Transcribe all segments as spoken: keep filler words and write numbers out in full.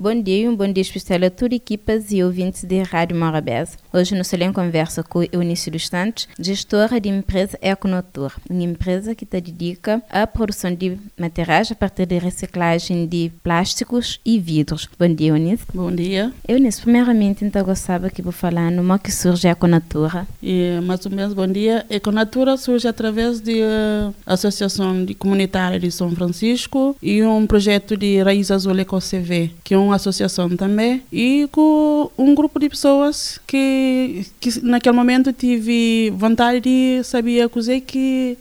Bom dia e um bom dia especial a todas equipas e ouvintes da Rádio Morabeza. Hoje no Salão conversa com Eunice dos Santos, gestora de empresa Econatura, uma empresa que se dedica à produção de materiais a partir de reciclagem de plásticos e vidros. Bom dia, Eunice. Bom dia. Eunice, primeiramente, então gostava que vou falar no como que surge a Econatura. E, mais ou menos, bom dia. A Econatura surge através da uh, Associação de Comunitária de São Francisco e um projeto de Raiz Azul Eco C V, que é uma associação também, e com um grupo de pessoas que, que naquele momento tive vontade de saber coisa que,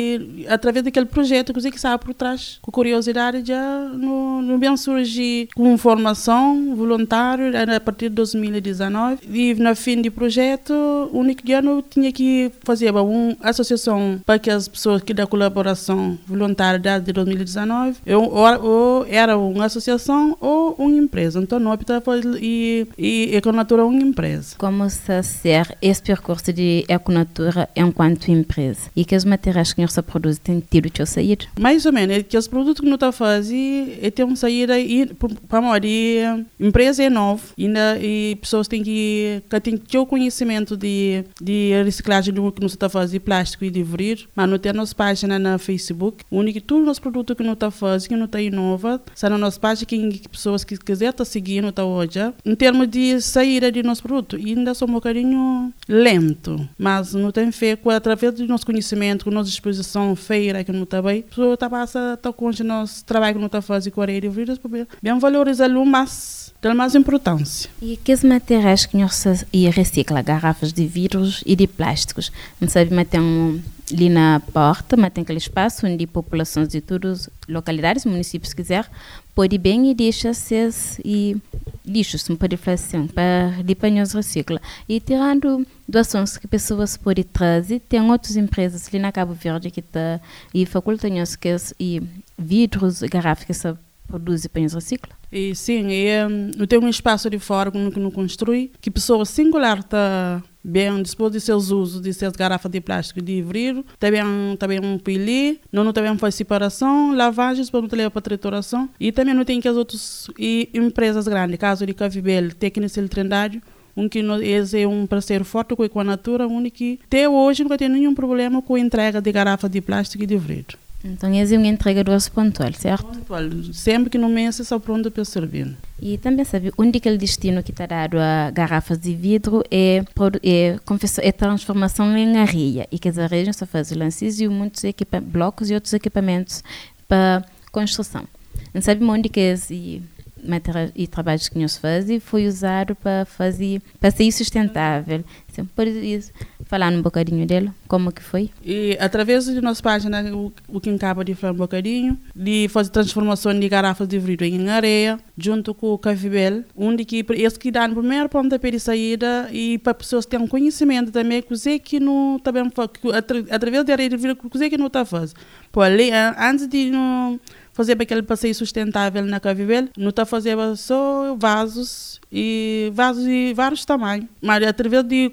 e através daquele projeto, coisa que estava por trás, com curiosidade, já no, no bem surgir com formação voluntária a partir de dois mil e dezenove, e no fim do projeto, o único dia eu tinha que fazer uma associação para que as pessoas que da colaboração voluntária desde dois mil e dezenove, eu, ou, ou era uma associação ou uma empresa. Então, não optava por e, e Econatura é uma empresa. Como se ser esse percurso de Econatura enquanto empresa? E que os materiais que você produz têm tido que sair? Mais ou menos, que os produtos que não está fazendo têm uma saída e para a empresa é novo ainda, e pessoas têm que têm que ter o conhecimento de, de reciclagem do que não está fazendo de plástico e de vidro, mas não tem a nossa página na Facebook. O único tudo nos produtos que não está fazendo, que não está inova, está na nossa página, que pessoas que quiser estar seguindo está hoje. Em termos de saída de nosso produto, ainda sou um bocadinho lento, mas não tem feito através do nosso conhecimento, com nossa exposição feira que não está bem, a pessoa está passa está com o nosso trabalho que não está fazendo com a rede de vidros, bem valorizar o mais dá mais importância. E que materiais que você recicla? Garrafas de vidros e de plásticos. Não sabe, mas tem um, ali na porta, mas tem aquele espaço onde populações de todas localidades, municípios quiser, pode bem e deixa ser e lixos, se pode fazer assim, para depois recicla. E tirando doações que pessoas podem trazer, tem outras empresas ali na Cabo Verde que tá e facultam que e vidros, garrafas que se produzem e depois recicla. E sim, e, um, eu tenho um espaço de fora que não construi, que pessoa singular está bem dispor de seus usos, de suas garrafas de plástico de vidro, também também um pili, não, não também faz separação, lavagens para não levar para trituração, e também não tem que as outras e, empresas grandes, caso de Cavibel, Técnica e Trindade, um que esse é um parceiro forte com a Econatura, um que até hoje nunca tem nenhum problema com a entrega de garrafas de plástico e de vidro. Então, essa é uma entrega do nosso pontual, certo? Pontual. Sempre que no mês está pronto para servir. E também sabe, onde aquele destino que está dado a garrafas de vidro é, é, é transformação em areia. E que as areias só fazem lances e muitos equipa- blocos e outros equipamentos para construção. Não sabe onde que esse materiais e trabalhos que nós fazemos foi usado para fazer para ser sustentável. Então, pode falar um bocadinho dele, como que foi? E através da nossa página, o, o que acaba de falar um bocadinho, de fazer transformação de garrafas de vidro em areia, junto com o Cavibel, onde que esse que dá no primeiro pontapé de saída e para pessoas que têm conhecimento também, coisa que não também através da areia de vidro, coisa que não está fazendo. Por ali, antes de não fazer aquele passeio sustentável na Cavibel, não está fazendo só vasos e vasos de vários tamanhos, mas através de,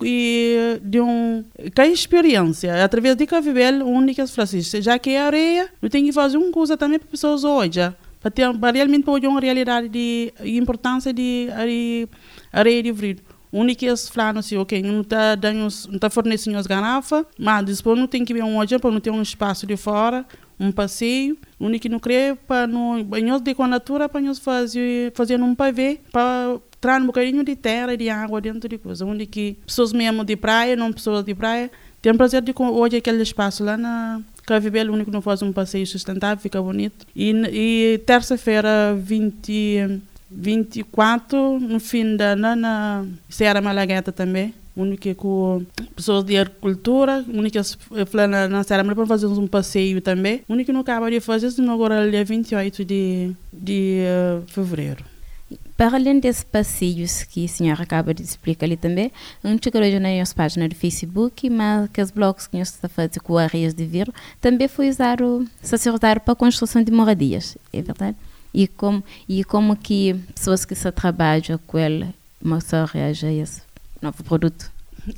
de um que é experiência, através de Cavibel, única Francisco, já que é areia, não tem que fazer uma coisa também para pessoas hoje, para ter para realmente para uma realidade de importância de areia, areia de vidro. O único que eles falam assim, ok, não está não está fornecendo as garrafas, mas depois não tem que ver um hoje para não ter um espaço de fora, um passeio, o único que não quer para no banhos de Econatura para nós fazer fazer um pavê para trazer um bocadinho de terra e de água dentro de coisa, onde que pessoas mesmo de praia, não pessoas de praia, tem prazer de hoje aquele espaço lá na Cavibel, o único que não faz um passeio sustentável, fica bonito. E, e terça-feira, vinte, vinte e quatro, no fim da na, na Serra Malagueta também, única com pessoas de agricultura, única na, na Serra Malagueta para fazer um passeio também, única que não acaba de fazer, isso agora é dia vinte e oito de, de uh, fevereiro. Para além desses passeios que a senhora acaba de explicar ali também, a gente hoje na nossa página do Facebook, mas que os blocos que nós estamos a fazer com areias de vidro também foi usado, se usado para a construção de moradias, é verdade? E como, e como que pessoas que se trabalham com ele, mas só reagem a esse novo produto?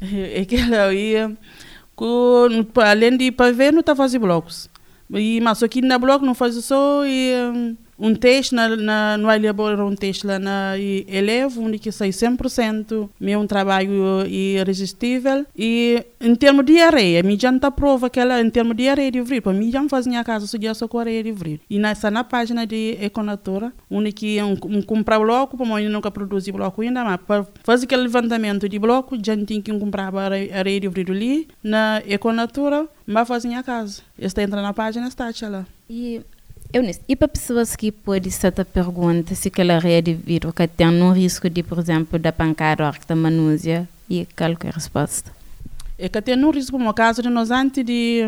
É que ela ia, com, além de para ver, não está fazendo blocos. E, mas aqui na bloco não faz só e, um teste, na, na, no elaborar um teste lá na elevo, onde que sai cem por cento é um trabalho irresistível. E em termos de areia, me já não prova que ela, em termos de areia de vril, para mim já não faz minha casa, só só com areia de vril. E nessa na página de Econatura, onde que um, um comprar bloco, para mim nunca produzir bloco ainda, mas para fazer aquele levantamento de bloco, já tem que comprar areia de vril ali, na Econatura, mas faz minha casa. Esta entra na página, está lá. E Eunice, e para pessoas que podem estar a perguntar se aquela areia de vidro que tem um risco de, por exemplo, da pancada ou da manúzia, e qual é a resposta? É que tem um risco, no caso de nós antes de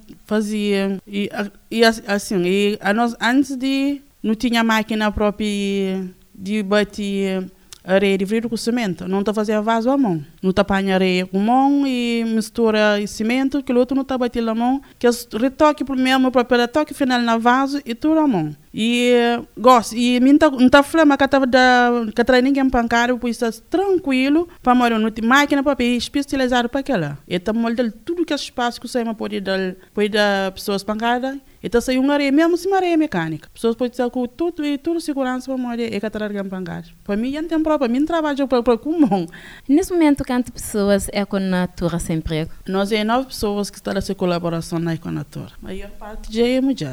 fazer, e, e assim, e a nós antes de não tinha máquina própria de bater areia de vidro com cimento, não está fazendo vaso à mão. Não está apanhando areia com mão e mistura e cimento, que o outro não está batendo a mão, que é retoque primeiro, o próprio retoque final na vaso e tudo à mão. E gosto, e não está falando que estava que traz ninguém pancado, pois está tranquilo, para morar não tem máquina para especializada para aquela. E está moldando tudo que é espaço que você pode dar, pode dar pessoas pancadas. Então, sai uma areia, mesmo se uma areia mecânica. Pessoas podem estar com tudo e tudo segurança para morar e que trazer pancada. Para mim, não tem problema, para mim, trabalho para comum. Nesse momento, quantas pessoas é com a Natura sem emprego? Nós é nove pessoas que estão nessa colaboração na Econatura. A maior parte já é mulher.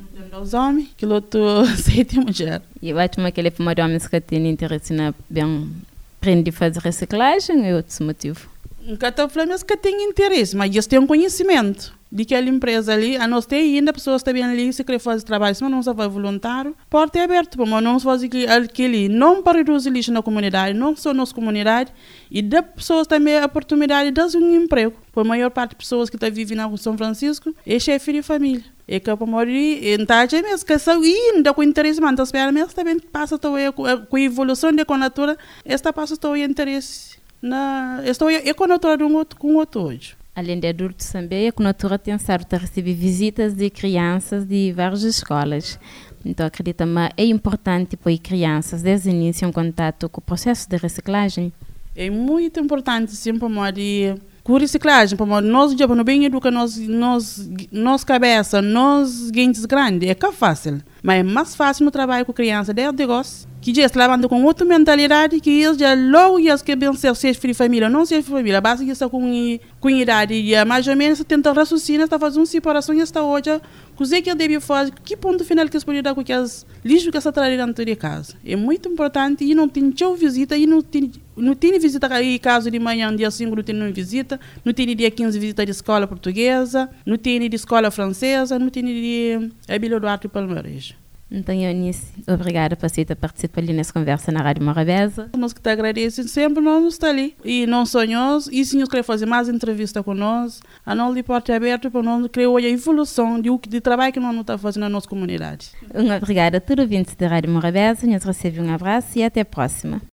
Os homens, que o outro sete é mulher. E eu acho que aquele primeiro homem que tem interesse na bem aprender a fazer reciclagem é outro motivo. Nunca estou falando que tem interesse, mas eles têm um conhecimento de aquela empresa ali. A nós tem ainda pessoas também ali que querem fazer trabalho, mas não se vai voluntário. Porta é aberta, mas não se faz aquele, não para reduzir lixo na comunidade, não só na nossa comunidade, e dá pessoas também a oportunidade de dar um emprego. Por a maior parte de pessoas que estão vivendo na São Francisco é chefe de família. E que para morir, então já mesmo que são ainda com interesse, mas espera mesmo também passa com a evolução da Econatura, esta passa todo o interesse na esta Econatura de um outro com outro hoje. Além de adultos também, a Econatura tem certo a receber visitas de crianças de várias escolas. Então, acredito que é importante para as crianças desde o início em contato com o processo de reciclagem. É muito importante, sim, para morir. Com reciclagem, para nós já não bem educa nós nós nós cabeça, nós gente grande, é que é fácil, mas é mais fácil no trabalho com criança desde negócio, que já está levando com outra mentalidade, que eles já logo eles que bem ser chefe de família, não chefe de família, basta que está com com idade e mais ou menos tenta raciocinar, está fazendo uma separação e está hoje, coisa que ele deve fazer, que ponto final que eles podem dar com aqueles lixo que está trazendo dentro de casa. É muito importante e não tem tchau visita e não tem não tem visita aí caso de manhã, dia cinco não tem nenhuma visita, não tem dia quinze visita de escola portuguesa, não tem de escola francesa, não tem de Abílio Duarte e Palmeiras. Então, Eunice, obrigada por você participar ali nessa conversa na Rádio Morabeza. Nós que te agradecemos sempre, nós estamos ali. E não sonhamos, e se nós queremos fazer mais entrevista com nós, a nós de porta aberta para nós criar a evolução de, de trabalho que nós estamos fazendo na nossa comunidade. Obrigada a todos os ouvintes da Rádio Morabeza, nós recebemos um abraço e até a próxima.